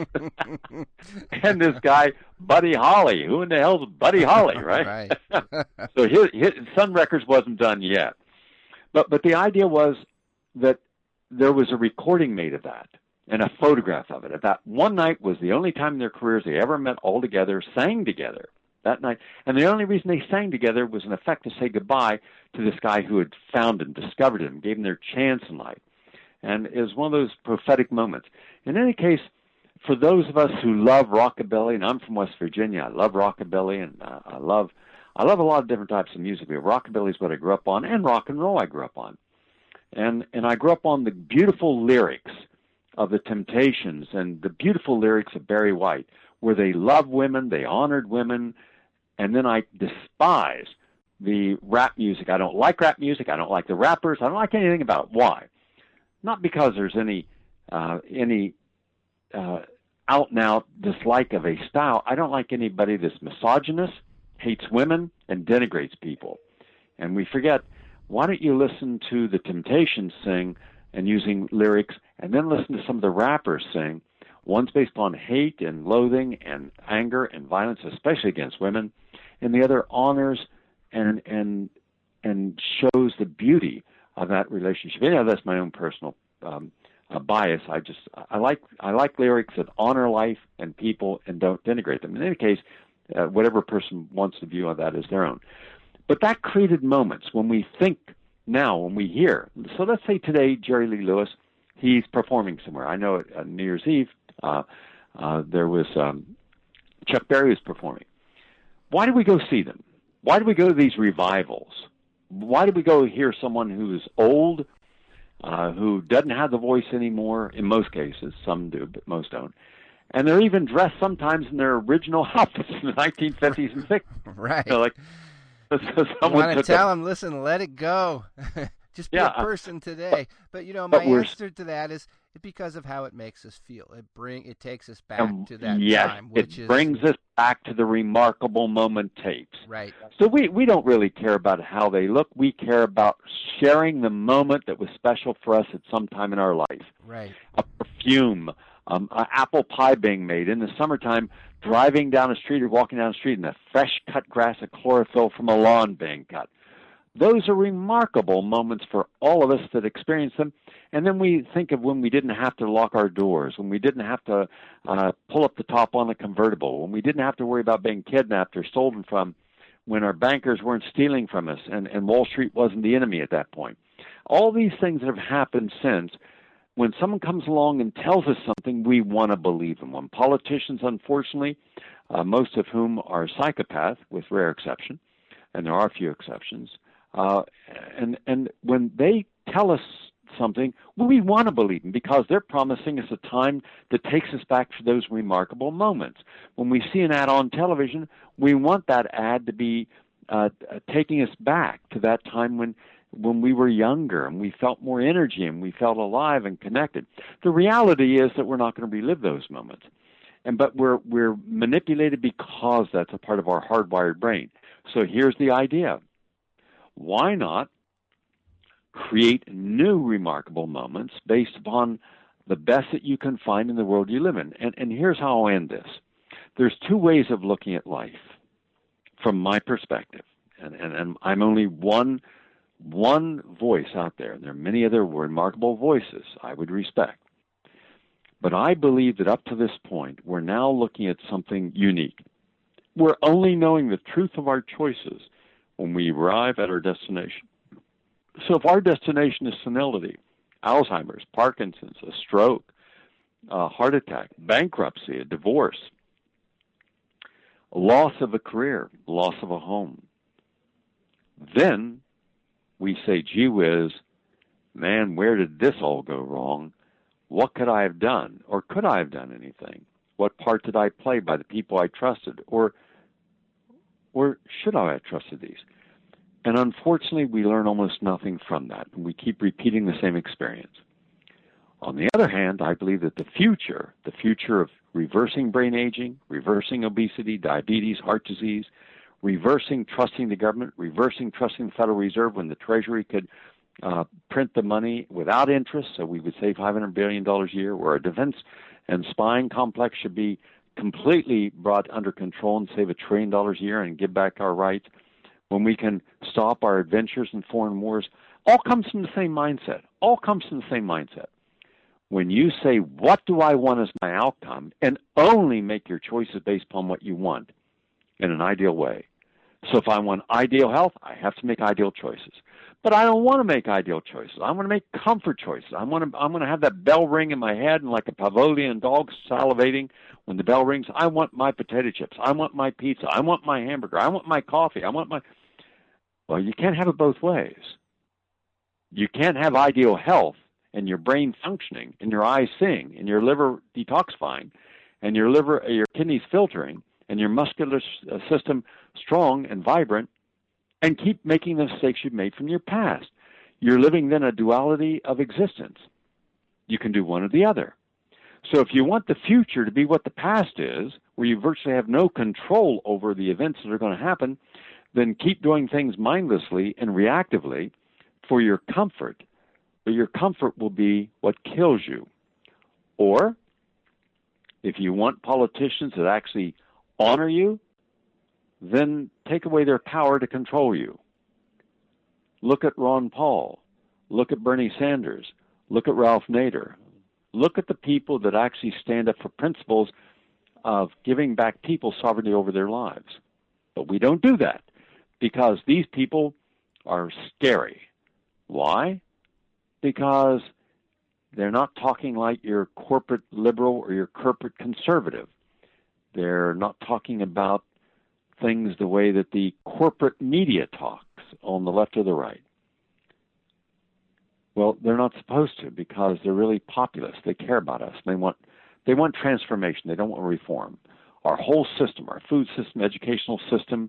Texas. And this guy, Buddy Holly. Who in the hell's Buddy Holly, right? Right. So his, his Sun Records wasn't done yet. But but the idea was that there was a recording made of that and a photograph of it. That one night was the only time in their careers they ever met all together, sang together that night. And the only reason they sang together was in effect to say goodbye to this guy who had found and discovered him, gave him their chance in life. And it was one of those prophetic moments. In any case, for those of us who love rockabilly, and I'm from West Virginia, I love rockabilly, and uh, I love I love a lot of different types of music. Rockabilly is what I grew up on, and rock and roll I grew up on. And and I grew up on the beautiful lyrics of the Temptations and the beautiful lyrics of Barry White, where they loved women, they honored women, and then I despise the rap music. I don't like rap music. I don't like the rappers. I don't like anything about it. Why? Not because there's any uh, any uh, out and out dislike of a style. I don't like anybody that's misogynist, hates women, and denigrates people. And we forget, why don't you listen to the Temptations sing and using lyrics, and then listen to some of the rappers sing. One's based on hate and loathing and anger and violence, especially against women, and the other honors and and and shows the beauty of that relationship. Yeah, that's my own personal um, uh, bias. I just I like I like lyrics that honor life and people and don't denigrate them. In any case, uh, whatever person wants to view on that is their own. But that created moments when we think now, when we hear. So let's say today, Jerry Lee Lewis, he's performing somewhere. I know at New Year's Eve uh, uh, there was um, Chuck Berry was performing. Why do we go see them? Why do we go to these revivals? Why do we go hear someone who's old, uh, who doesn't have the voice anymore? In most cases, some do, but most don't. And they're even dressed sometimes in their original outfits in the nineteen fifties and sixties. Right. So like, so you want to tell a, them, listen, let it go. Just be yeah, a person today. But, you know, my but answer to that is because of how it makes us feel. It bring it takes us back um, to that yes, time. Which it is, brings us back to the remarkable moment tapes. Right. So we, we don't really care about how they look. We care about sharing the moment that was special for us at some time in our life. Right. A perfume, um, an apple pie being made in the summertime, driving down a street or walking down the street, and the fresh cut grass of chlorophyll from a lawn being cut. Those are remarkable moments for all of us that experience them. And then we think of when we didn't have to lock our doors, when we didn't have to uh, pull up the top on a convertible, when we didn't have to worry about being kidnapped or stolen from, when our bankers weren't stealing from us, and, and Wall Street wasn't the enemy at that point. All these things that have happened since, when someone comes along and tells us something, we want to believe them. When politicians, unfortunately, uh, most of whom are psychopaths, with rare exception, and there are a few exceptions, uh, and and when they tell us something, we want to believe them because they're promising us a time that takes us back to those remarkable moments. When we see an ad on television, we want that ad to be uh, taking us back to that time when when we were younger and we felt more energy and we felt alive and connected. The reality is that we're not going to relive those moments. And but we're we're manipulated because that's a part of our hardwired brain. So here's the idea. Why not create new remarkable moments based upon the best that you can find in the world you live in? And and here's how I'll end this. There's two ways of looking at life from my perspective. And and, and I'm only one one voice out there, and there are many other remarkable voices I would respect. But I believe that up to this point, we're now looking at something unique. We're only knowing the truth of our choices when we arrive at our destination. So if our destination is senility, Alzheimer's, Parkinson's, a stroke, a heart attack, bankruptcy, a divorce, a loss of a career, loss of a home, then we say, gee whiz, man, where did this all go wrong? What could I have done? Or could I have done anything? What part did I play by the people I trusted? Or or should I have trusted these? And unfortunately, we learn almost nothing from that, and we keep repeating the same experience. On the other hand, I believe that the future, the future of reversing brain aging, reversing obesity, diabetes, heart disease, reversing trusting the government, reversing trusting the Federal Reserve when the Treasury could uh, print the money without interest, so we would save five hundred billion dollars a year, where our defense and spying complex should be completely brought under control and save a trillion dollars a year and give back our rights, when we can stop our adventures in foreign wars, all comes from the same mindset. All comes from the same mindset. When you say, what do I want as my outcome, and only make your choices based upon what you want in an ideal way. So if I want ideal health, I have to make ideal choices. But I don't want to make ideal choices. I want to make comfort choices. I want to, I'm going to have that bell ring in my head and like a Pavlovian dog salivating when the bell rings. I want my potato chips. I want my pizza. I want my hamburger. I want my coffee. I want my... Well, you can't have it both ways. You can't have ideal health and your brain functioning and your eyes seeing and your liver detoxifying and your liver, your kidneys filtering and your muscular system strong and vibrant, and keep making the mistakes you've made from your past. You're living then a duality of existence. You can do one or the other. So if you want the future to be what the past is, where you virtually have no control over the events that are going to happen, then keep doing things mindlessly and reactively for your comfort. But your comfort will be what kills you. Or, if you want politicians that actually honor you, then take away their power to control you. Look at Ron Paul. Look at Bernie Sanders. Look at Ralph Nader. Look at the people that actually stand up for principles of giving back people sovereignty over their lives. But we don't do that because these people are scary. Why? Because they're not talking like your corporate liberal or your corporate conservative. They're not talking about things the way that the corporate media talks on the left or the right. Well, they're not supposed to because they're really populist. They care about us. They want they want transformation. They don't want reform. Our whole system, our food system, educational system,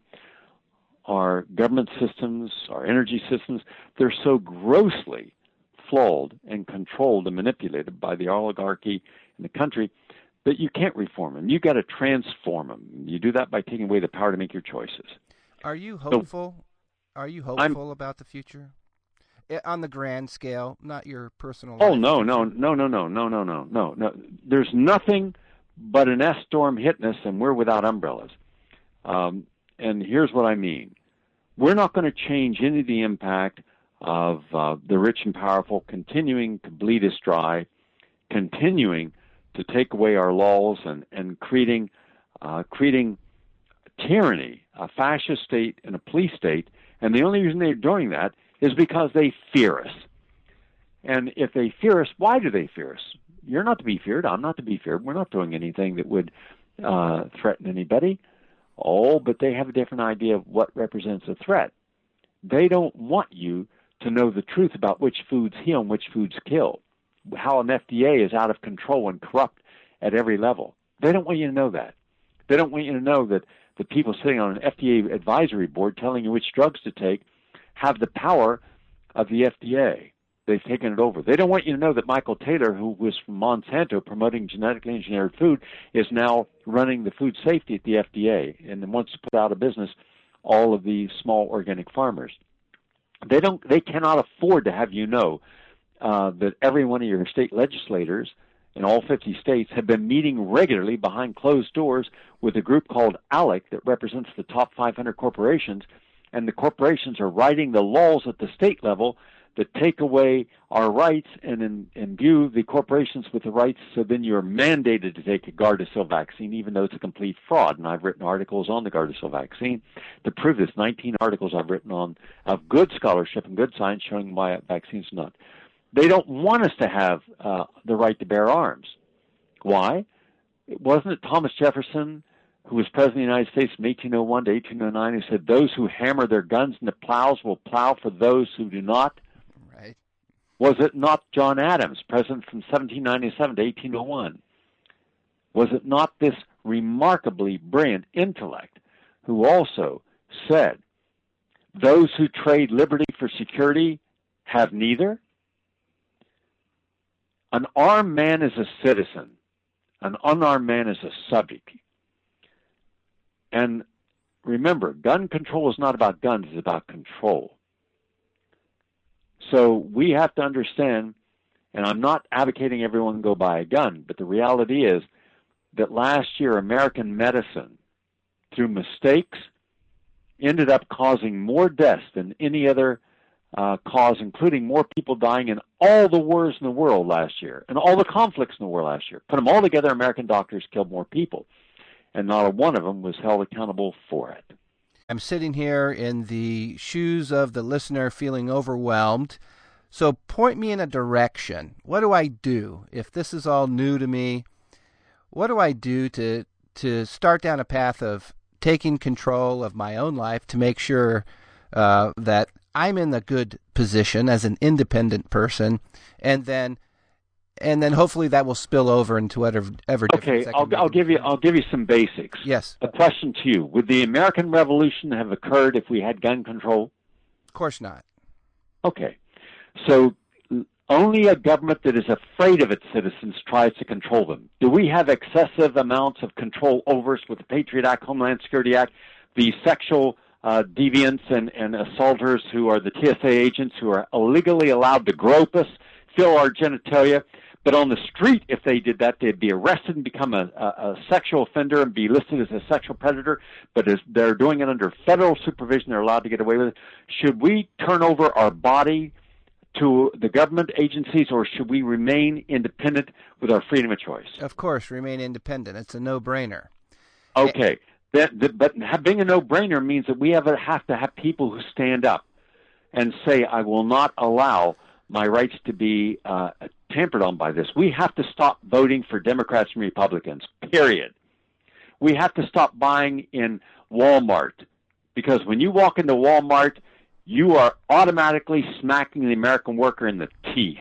our government systems, our energy systems, they're so grossly flawed and controlled and manipulated by the oligarchy in the country that you can't reform them. You've got to transform them. You do that by taking away the power to make your choices. Are you hopeful? So, Are you hopeful I'm, about the future? On the grand scale, not your personal Oh, life no, future. no, no, no, no, no, no, no, no, no. There's nothing but an S-storm hitting us, and we're without umbrellas. Um, and here's what I mean. We're not going to change any of the impact of uh, the rich and powerful continuing to bleed us dry, continuing to take away our laws and, and creating uh, creating tyranny, a fascist state and a police state. And the only reason they're doing that is because they fear us. And if they fear us, why do they fear us? You're not to be feared. I'm not to be feared. We're not doing anything that would uh, threaten anybody. Oh, but they have a different idea of what represents a threat. They don't want you to know the truth about which foods heal and which foods kill, how an F D A is out of control and corrupt at every level. They don't want you to know that. They don't want you to know that the people sitting on an F D A advisory board telling you which drugs to take have the power of the F D A. They've taken it over. They don't want you to know that Michael Taylor, who was from Monsanto promoting genetically engineered food, is now running the food safety at the F D A and wants to put out of business all of the small organic farmers. They don't. They cannot afford to have you know uh, that every one of your state legislators in all fifty states have been meeting regularly behind closed doors with a group called ALEC that represents the top five hundred corporations, and the corporations are writing the laws at the state level that take away our rights and in, imbue the corporations with the rights, so then you're mandated to take a Gardasil vaccine, even though it's a complete fraud. And I've written articles on the Gardasil vaccine to prove this, nineteen articles I've written on of good scholarship and good science showing why vaccines are not. They don't want us to have uh, the right to bear arms. Why? It wasn't it Thomas Jefferson, who was president of the United States from eighteen oh one to eighteen oh nine, who said, those who hammer their guns into plows will plow for those who do not? Right. Was it not John Adams, president from seventeen ninety-seven to eighteen oh one? Was it not this remarkably brilliant intellect who also said, those who trade liberty for security have neither? An armed man is a citizen. An unarmed man is a subject. And remember, gun control is not about guns, it's about control. So we have to understand, and I'm not advocating everyone go buy a gun, but the reality is that last year American medicine, through mistakes, ended up causing more deaths than any other uh, cause, including more people dying in all the wars in the world last year and all the conflicts in the world last year. Put them all together, American doctors killed more people, and not a one of them was held accountable for it. I'm sitting here in the shoes of the listener feeling overwhelmed. So point me in a direction. What do I do if this is all new to me? What do I do to to start down a path of taking control of my own life to make sure uh, that I'm in a good position as an independent person, and then and then hopefully that will spill over into whatever ever Okay, I'll, I'll give you I'll give you some basics. Yes. A question to you: would the American Revolution have occurred if we had gun control? Of course not. Okay, so only a government that is afraid of its citizens tries to control them. Do we have excessive amounts of control over us with the Patriot Act, Homeland Security Act, the sexual uh, deviants and, and assaulters who are the T S A agents who are illegally allowed to grope us, fill our genitalia? But on the street, if they did that, they'd be arrested and become a, a, a sexual offender and be listed as a sexual predator. But as they're doing it under federal supervision, they're allowed to get away with it. Should we turn over our body to the government agencies, or should we remain independent with our freedom of choice? Of course, remain independent. It's a no-brainer. Okay. That, that, but being a no-brainer means that we have, have to have people who stand up and say, I will not allow my rights to be uh, tampered on by this. We have to stop voting for Democrats and Republicans, period. We have to stop buying in Walmart, because when you walk into Walmart, you are automatically smacking the American worker in the teeth,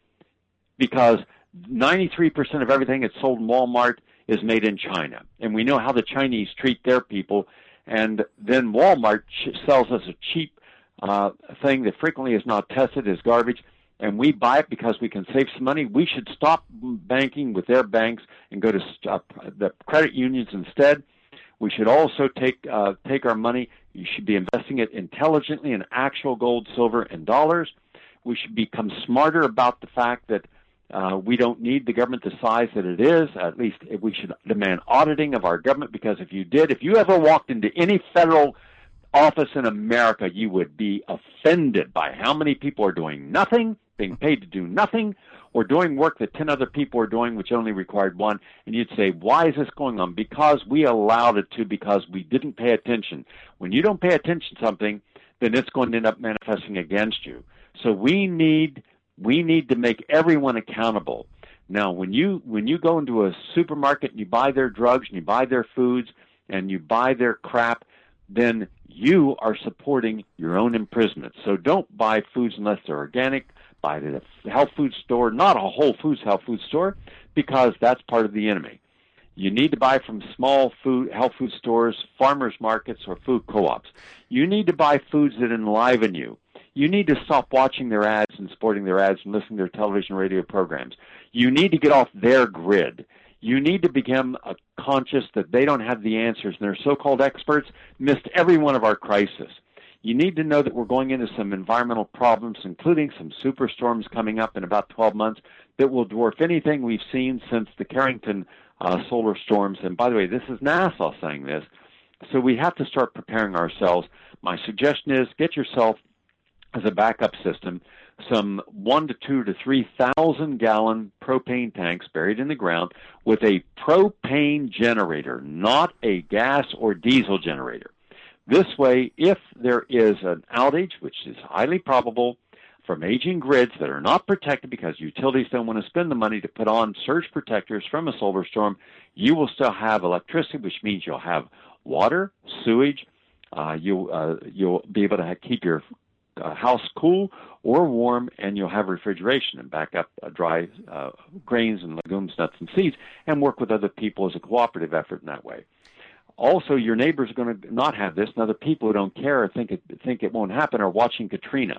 because ninety-three percent of everything that's sold in Walmart is made in China. And we know how the Chinese treat their people. And then Walmart sells us a cheap uh, thing that frequently is not tested, is garbage, and we buy it because we can save some money. We should stop banking with their banks and go to uh, the credit unions instead. We should also take uh, take our money. You should be investing it intelligently in actual gold, silver, and dollars. We should become smarter about the fact that uh, we don't need the government the size that it is. At least we should demand auditing of our government, because if you did, if you ever walked into any federal office in America, you would be offended by how many people are doing nothing, being paid to do nothing, or doing work that ten other people are doing, which only required one. And you'd say, why is this going on? Because we allowed it to, because we didn't pay attention. When you don't pay attention to something, then it's going to end up manifesting against you. So we need we need to make everyone accountable. Now, when you when you go into a supermarket and you buy their drugs and you buy their foods and you buy their crap, then you are supporting your own imprisonment. So don't buy foods unless they're organic. Buy it at a health food store, not a Whole Foods health food store, because that's part of the enemy. You need to buy from small food health food stores, farmers markets, or food co-ops. You need to buy foods that enliven you. You need to stop watching their ads and supporting their ads and listening to their television, radio programs. You need to get off their grid. You need to become uh, conscious that they don't have the answers, and their so-called experts missed every one of our crises. You need to know that we're going into some environmental problems, including some superstorms coming up in about twelve months, that will dwarf anything we've seen since the Carrington uh, solar storms. And by the way, this is NASA saying this. So we have to start preparing ourselves. My suggestion is get yourself, as a backup system, some one to two to three thousand gallon propane tanks buried in the ground with a propane generator, not a gas or diesel generator. This way, if there is an outage, which is highly probable, from aging grids that are not protected because utilities don't want to spend the money to put on surge protectors from a solar storm, you will still have electricity, which means you'll have water, sewage, uh, you, uh, you'll be able to have, keep your uh, house cool or warm, and you'll have refrigeration and back up uh, dry uh, grains and legumes, nuts, and seeds, and work with other people as a cooperative effort in that way. Also, your neighbors are going to not have this, and other people who don't care or think it, think it won't happen are watching Katrina.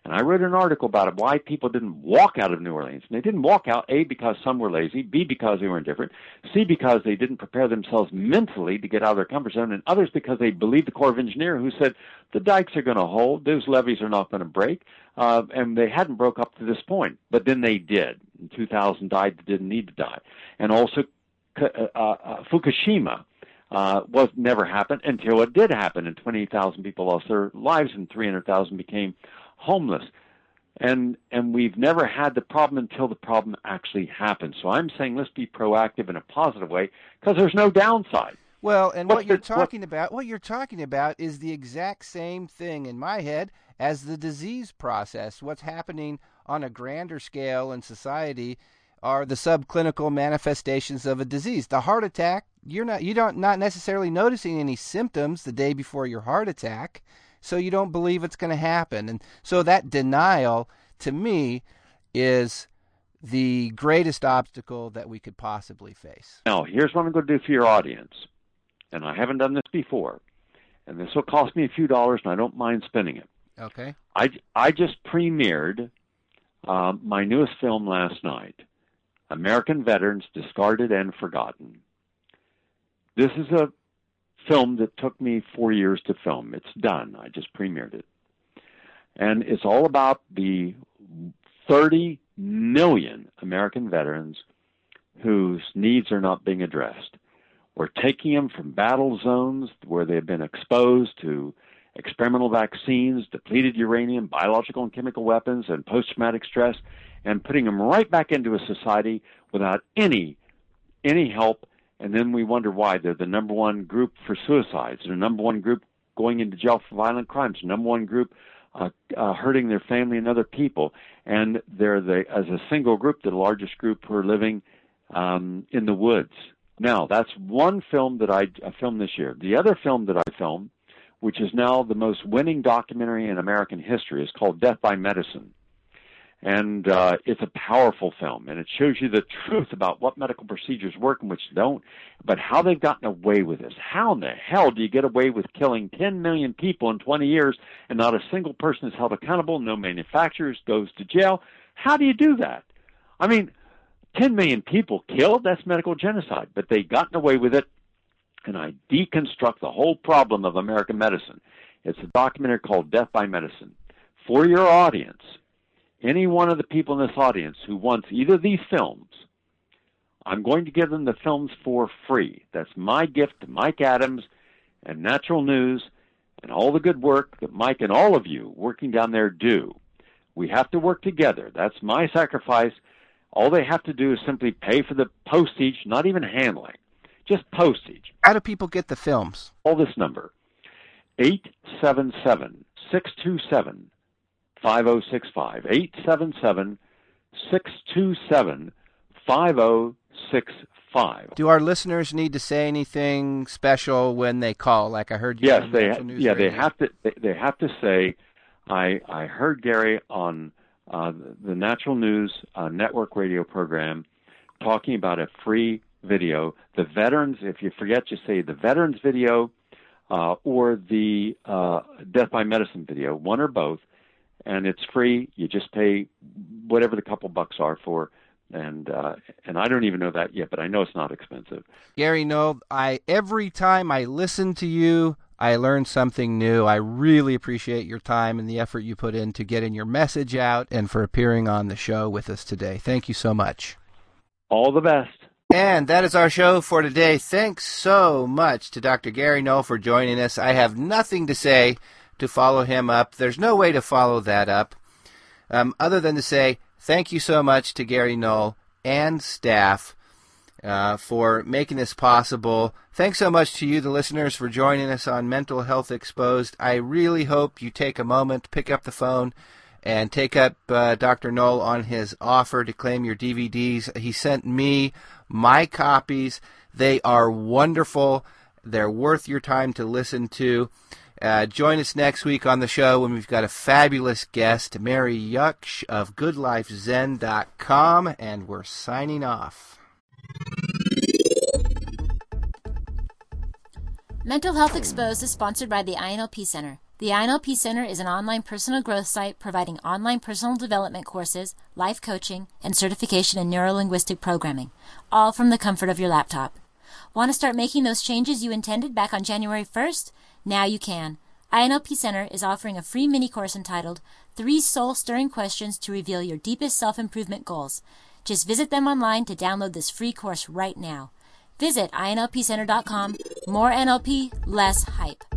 And I wrote an article about it, why people didn't walk out of New Orleans. And they didn't walk out, A, because some were lazy, B, because they were indifferent, C, because they didn't prepare themselves mentally to get out of their comfort zone, and others because they believed the Corps of Engineers, who said the dikes are going to hold, those levees are not going to break, uh, and they hadn't broke up to this point. But then they did. In two thousand died that didn't need to die. And also uh, uh, Fukushima uh, was never happened until it did happen, and twenty thousand people lost their lives and three hundred thousand became homeless. And and we've never had the problem until the problem actually happens. So I'm saying let's be proactive in a positive way because there's no downside. Well, and What's what you're the, talking what, about, what you're talking about is the exact same thing in my head as the disease process. What's happening on a grander scale in society are the subclinical manifestations of a disease. The heart attack, you're not you don't not necessarily noticing any symptoms the day before your heart attack. So you don't believe it's going to happen. And so that denial, to me, is the greatest obstacle that we could possibly face. Now, here's what I'm going to do for your audience. And I haven't done this before. And this will cost me a few dollars, and I don't mind spending it. Okay. I, I just premiered uh, my newest film last night, American Veterans Discarded and Forgotten. This is a film that took me four years to film. It's done. I just premiered it. And it's all about the thirty million American veterans whose needs are not being addressed. We're taking them from battle zones where they've been exposed to experimental vaccines, depleted uranium, biological and chemical weapons, and post-traumatic stress, and putting them right back into a society without any any help. And then we wonder why they're the number one group for suicides, they're the number one group going into jail for violent crimes, the number one group uh, uh, hurting their family and other people. And they're, the, as a single group, the largest group who are living um, in the woods. Now, that's one film that I, I filmed this year. The other film that I filmed, which is now the most winning documentary in American history, is called Death by Medicine. And uh, it's a powerful film, and it shows you the truth about what medical procedures work and which don't, but how they've gotten away with this. How in the hell do you get away with killing ten million people in twenty years and not a single person is held accountable, no manufacturers goes to jail? How do you do that? I mean, ten million people killed, that's medical genocide, but they've gotten away with it, and I deconstruct the whole problem of American medicine. It's a documentary called Death by Medicine. For your audience, any one of the people in this audience who wants either of these films, I'm going to give them the films for free. That's my gift to Mike Adams and Natural News and all the good work that Mike and all of you working down there do. We have to work together. That's my sacrifice. All they have to do is simply pay for the postage, not even handling, just postage. How do people get the films? Call this number, eight seven seven, six two seven, five oh six five, eight seven seven, six two seven, five oh six five. Do our listeners need to say anything special when they call? Like I heard you. Yes, on they Natural News yeah Radio. they have to they, they have to say, I I heard Gary on uh, the Natural News uh, Network radio program talking about a free video. The veterans, if you forget, just say the veterans video uh, or the uh, Death by Medicine video, one or both. And it's free. You just pay whatever the couple bucks are for, and uh, and I don't even know that yet, but I know it's not expensive. Gary Knoll, I every time I listen to you, I learn something new. I really appreciate your time and the effort you put into getting your message out and for appearing on the show with us today. Thank you so much. All the best. And that is our show for today. Thanks so much to Doctor Gary Knoll for joining us. I have nothing to say to follow him up. There's no way to follow that up um, other than to say thank you so much to Gary Knoll and staff uh, for making this possible. Thanks so much to you, the listeners, for joining us on Mental Health Exposed. I really hope you take a moment, pick up the phone, and take up uh, Doctor Knoll on his offer to claim your D V Ds. He sent me my copies. They are wonderful. They're worth your time to listen to. Uh, join us next week on the show when we've got a fabulous guest, Mary Yuck of good life zen dot com, and we're signing off. Mental Health Exposed is sponsored by the I N L P Center. The I N L P Center is an online personal growth site providing online personal development courses, life coaching, and certification in neurolinguistic programming, all from the comfort of your laptop. Want to start making those changes you intended back on January first? Now you can. I N L P Center is offering a free mini-course entitled Three Soul-Stirring Questions to Reveal Your Deepest Self-Improvement Goals. Just visit them online to download this free course right now. Visit I N L P center dot com. More N L P, less hype.